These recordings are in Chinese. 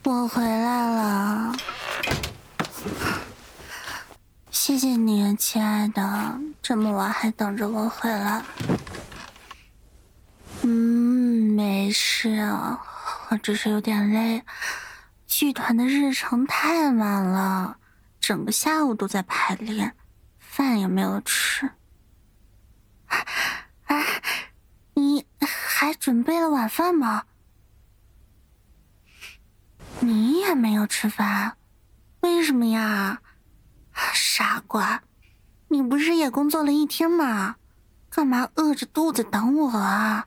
我回来了，谢谢你，亲爱的，这么晚还等着我回来。没事啊，我只是有点累，剧团的日程太满了，整个下午都在排练，饭也没有吃。你还准备了晚饭吗？你也没有吃饭，为什么呀？傻瓜，你不是也工作了一天吗？干嘛饿着肚子等我啊？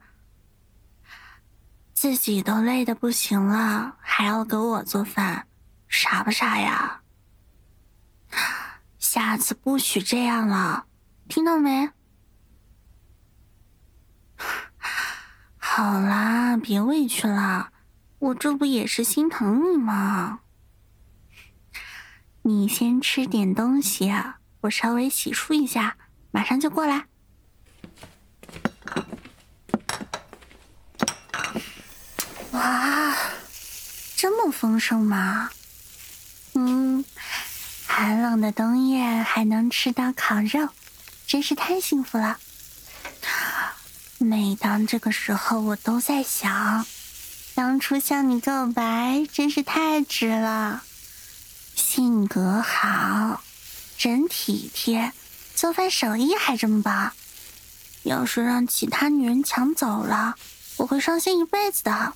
自己都累得不行了，还要给我做饭，傻不傻呀？下次不许这样了，听到没？好啦，别委屈了，我这不也是心疼你吗？你先吃点东西啊，我稍微洗漱一下，马上就过来。哇，这么丰盛吗？寒冷的冬夜还能吃到烤肉，真是太幸福了。每当这个时候，我都在想，当初向你告白真是太值了。性格好，真体贴，做饭手艺还这么棒。要是让其他女人抢走了，我会伤心一辈子的。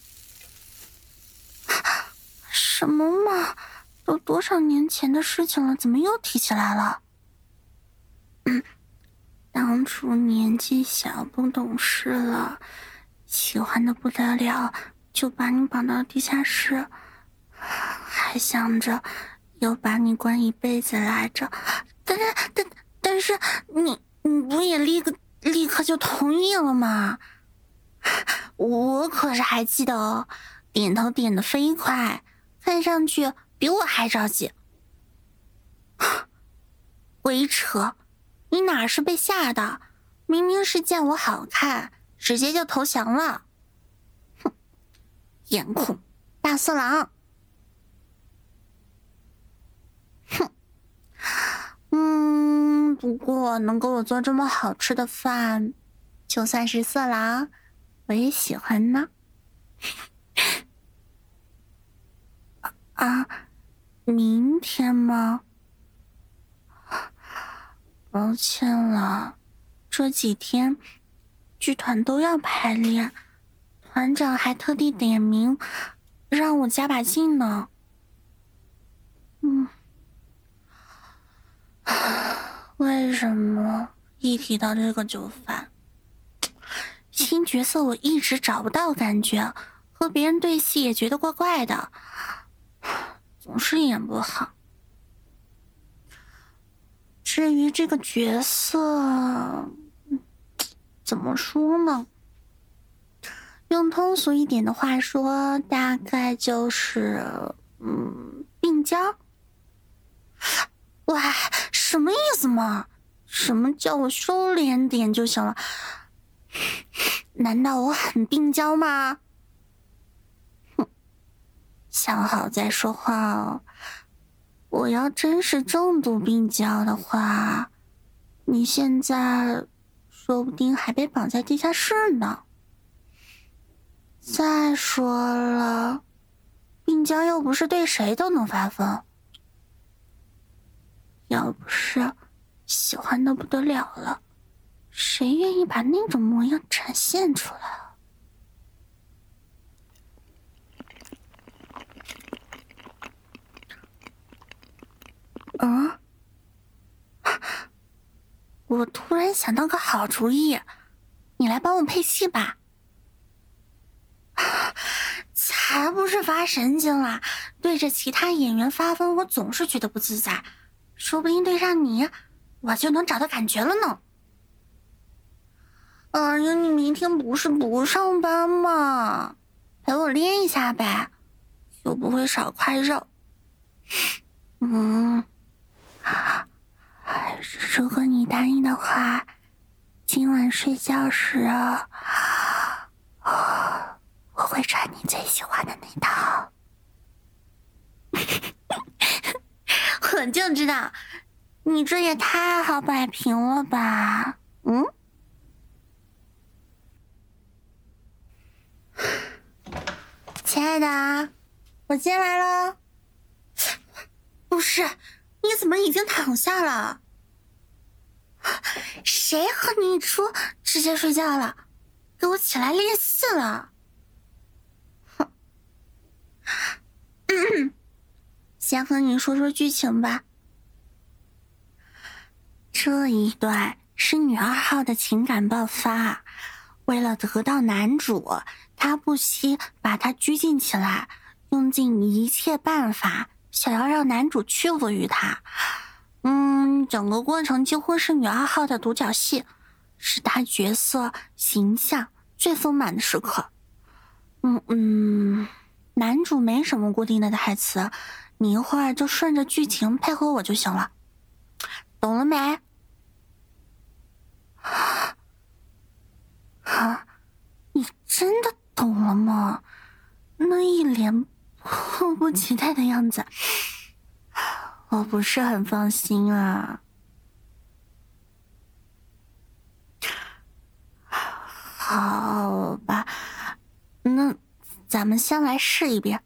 什么嘛，都多少年前的事情了，怎么又提起来了？当初年纪小不懂事了，喜欢的不得了，就把你绑到地下室，还想着要把你关一辈子来着。但是你不也立刻就同意了吗？我可是还记得哦，点头点得飞快，看上去比我还着急。鬼扯，你哪是被吓的，明明是见我好看，直接就投降了。哼，颜控大色狼。不过能给我做这么好吃的饭，就算是色狼，我也喜欢呢。啊，明天吗？抱歉了，这几天剧团都要排练，团长还特地点名让我加把劲呢。为什么一提到这个就烦？新角色我一直找不到感觉，和别人对戏也觉得怪怪的，总是演不好。至于这个角色，怎么说呢？用通俗一点的话说，大概就是病娇。哇，什么意思嘛？什么叫我收敛点就行了？难道我很病娇吗？想好再说话哦。我要真是重度病娇的话，你现在说不定还被绑在地下室呢。再说了，病娇又不是对谁都能发疯，要不是喜欢的不得了了，谁愿意把那种模样展现出来啊？我突然想到个好主意，你来帮我配戏吧。才不是发神经啦，对着其他演员发疯，我总是觉得不自在，说不定对上你，我就能找到感觉了呢。哎呀，你明天不是不上班吗？陪我练一下呗，又不会少块肉。如果你答应的话，今晚睡觉时我会穿你最喜欢的那套。 我就知道，你这也太好摆平了吧？亲爱的，我进来了。不是，你怎么已经躺下了？谁和你一说直接睡觉了？给我起来练戏了！先和你说说剧情吧。这一段是女2号的情感爆发，为了得到男主，她不惜把他拘禁起来，用尽一切办法想要让男主屈服于她。整个过程几乎是女2号的独角戏，是她角色形象最丰满的时刻。男主没什么固定的台词，你一会儿就顺着剧情配合我就行了，懂了没？你真的懂了吗？那一脸迫不及待的样子，我不是很放心啊。好吧，那咱们先来试一遍。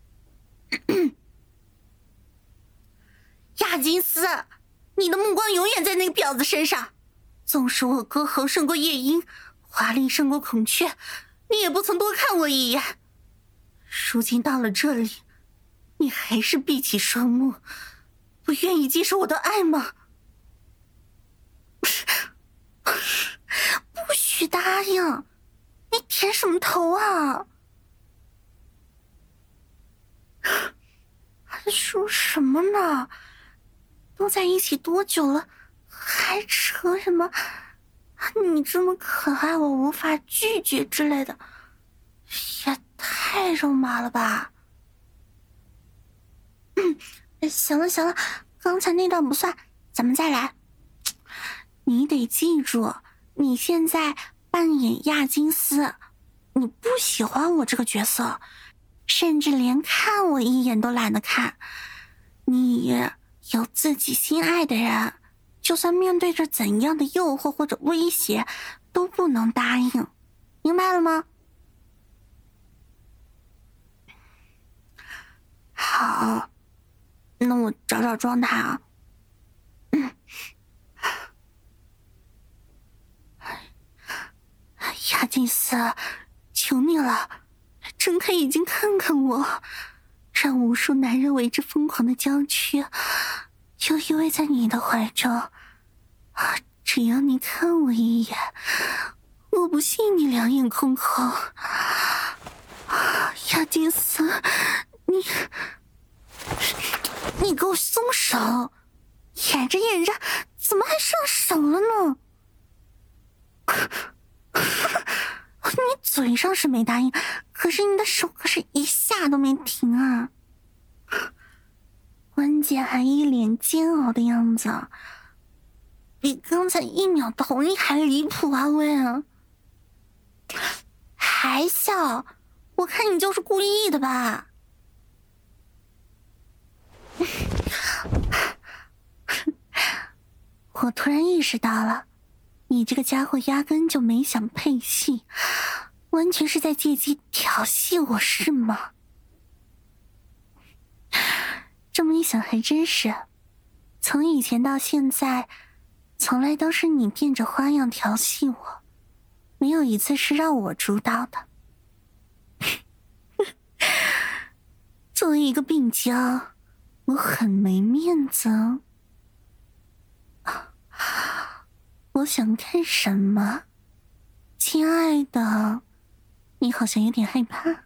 亚金斯，你的目光永远在那个婊子身上。纵使我歌喉胜过夜莺，华丽胜过孔雀，你也不曾多看我一眼。如今到了这里，你还是闭起双目，不愿意接受我的爱吗？不许答应！你点什么头啊？还说什么呢？都在一起多久了，还扯什么你这么可爱我无法拒绝之类的，也太肉麻了吧。行了行了，刚才那段不算，咱们再来。你得记住，你现在扮演亚金斯，你不喜欢我这个角色，甚至连看我一眼都懒得看。你有自己心爱的人，就算面对着怎样的诱惑或者威胁，都不能答应，明白了吗？好，那我找找状态啊。亚金斯，求你了，睁开眼睛看看我，让无数男人为之疯狂的娇躯，就依偎在你的怀中。只要你看我一眼，我不信你两眼空空。亚金斯，你给我松手！演着演着，怎么还上手了呢？你嘴上是没答应，可是你的手可是一下都没停啊！关键还一脸煎熬的样子，比刚才1秒同意还离谱啊！喂，还笑？我看你就是故意的吧？我突然意识到了，你这个家伙压根就没想配戏，完全是在借机调戏我是吗？这么一想还真是，从以前到现在，从来都是你变着花样调戏我，没有一次是让我主导的。作为一个病娇，我很没面子哦。我想看什么？亲爱的，你好像有点害怕。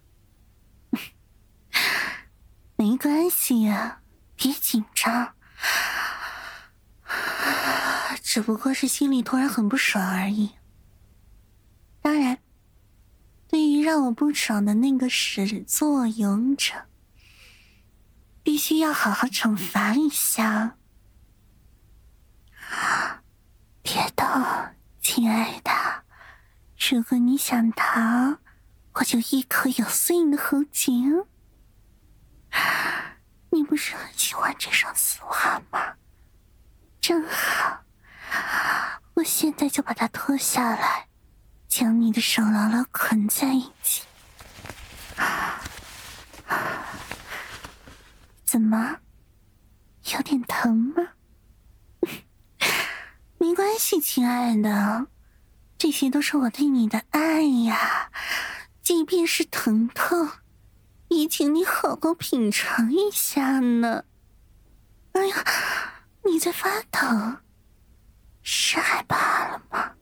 没关系呀，别紧张，只不过是心里突然很不爽而已。当然，对于让我不爽的那个始作俑者，必须要好好惩罚一下。别动，亲爱的，如果你想逃，我就一口咬碎你的喉结。你不不是很喜欢这双丝袜吗？正好，我现在就把它脱下来，将你的手牢牢捆在一起。怎么，有点疼吗？没关系，亲爱的，这些都是我对你的爱呀。即便是疼痛，也请你好好品尝一下呢。哎呀，你在发抖，是害怕了吗？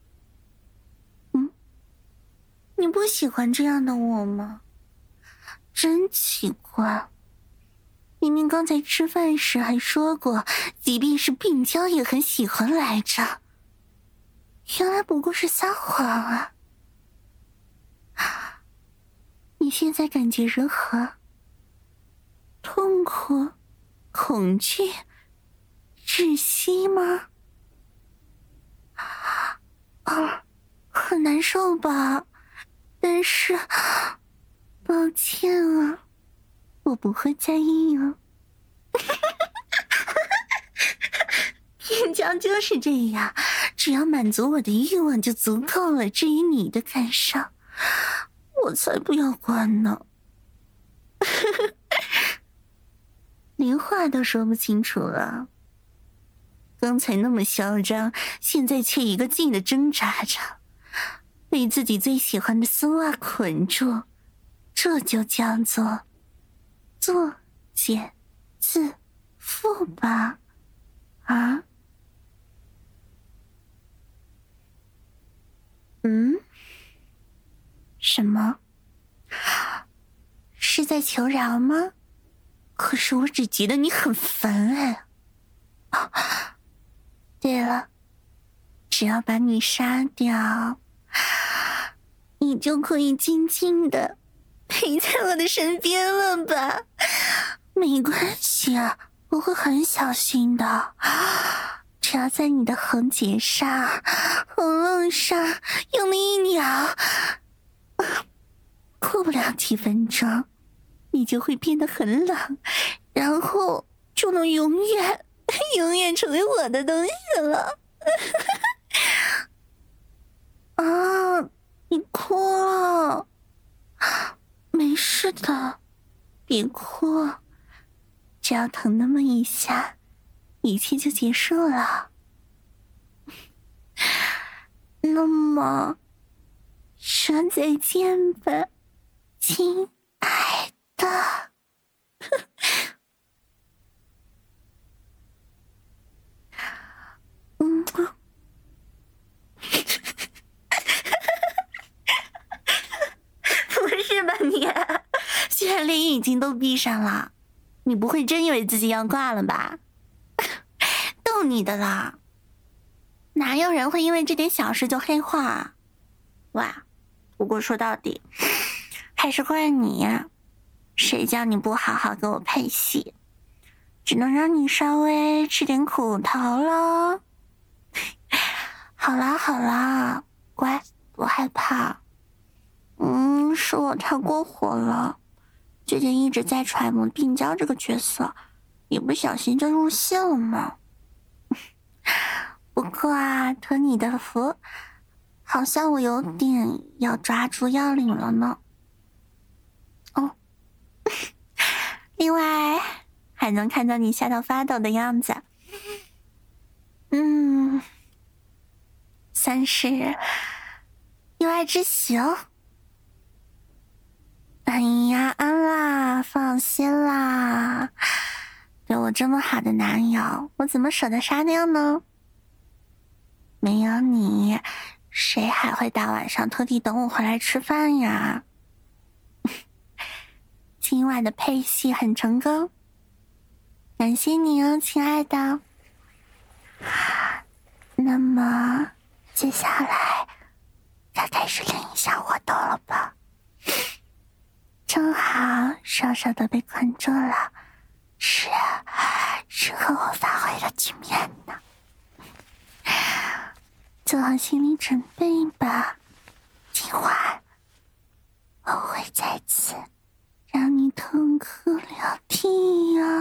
你不喜欢这样的我吗？真奇怪，明明刚才吃饭时还说过，即便是病娇也很喜欢来着。原来不过是撒谎啊！你现在感觉如何？痛苦、恐惧、窒息吗？很难受吧？但是，抱歉啊，我不会在意啊。边疆就是这样，只要满足我的欲望就足够了。至于你的感受，我才不要管呢。连话都说不清楚了。刚才那么嚣张，现在却一个劲的挣扎着，被自己最喜欢的丝袜捆住，这就叫做作茧自缚吧？啊？什么？是在求饶吗？可是我只觉得你很烦哎。对了，只要把你杀掉，你就可以静静的陪在我的身边了吧？没关系啊，我会很小心的。只要在你的喉结上、喉咙上用力一咬，过不了几分钟，你就会变得很冷，然后就能永远成为我的东西了。啊，你哭了？没事的，别哭，只要疼那么一下，一切就结束了。那么，说再见吧，亲爱的。不是吧你？虽然连眼睛都闭上了，你不会真以为自己要挂了吧？逗你的啦，哪有人会因为这点小事就黑化啊？哇，不过说到底，还是怪你呀！谁叫你不好好给我配戏，只能让你稍微吃点苦头了。好啦，乖，不害怕。是我太过火了，最近一直在揣摩病娇这个角色，一不小心就入戏了嘛。不过啊，托你的福，好像我有点要抓住要领了呢。哦，另外还能看到你吓到发抖的样子，算是意外之喜哦。哎呀，安啦，放心啦，对我这么好的男友，我怎么舍得杀掉呢？没有你，谁还会大晚上特地等我回来吃饭呀？今晚的配戏很成功，感谢你哦，亲爱的。那么接下来该开始练一下活动了吧？正好手手都被困住了，是适合我发挥的局面呢。做好心理准备吧，今晚我会再次让你痛哭流涕啊！